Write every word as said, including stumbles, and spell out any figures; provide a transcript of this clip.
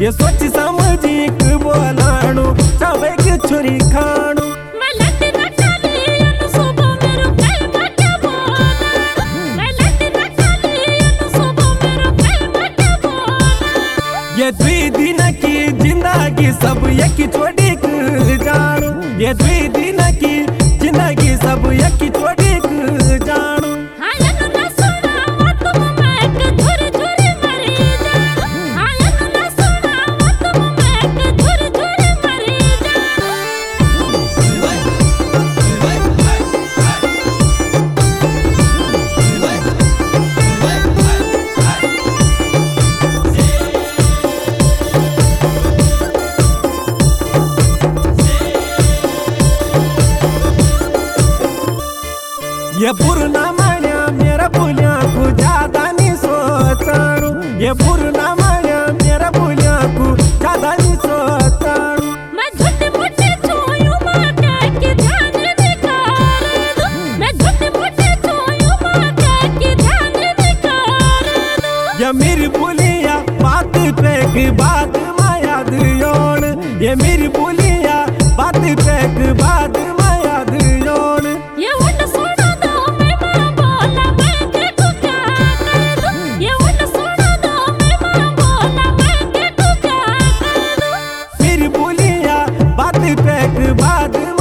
ये सोच समझी के बोलाणु चावे के छोरी खाणु मैं लट न चली अनु सुबह मेरो प्रेम क्या बोला मैं लट न चली अनु सुबह मेरो प्रेम क्या बोला ये द्वि दिन की जिंदगी सब एक छोड़ी के जाणु ये द्वि दिन की जिंदगी सब एक छोड़ी के जाणु ये पुरना मान्या मेरा भूलिया को ज्यादा नहीं सोचाणु ये पुरना मान्या मेरा भूलिया को ज्यादा नहीं सोचाणु मैं झूठ मुझे छूयूं माता की ध्यान निकार दो मैं झूठ मुझे छूयूं माता की ध्यान निकार दो ये मेरी भूलिया बात पे की बात माया दियोन ये मेरी भूलिया बात पे की बात माया दियोन ये उन सुना दो मैं मां बोला मैं देखो क्या कर दूं ये उन सुना दो मैं मां बोला मैं देखो क्या कर दूं मेरी भूलिया बात पे की बात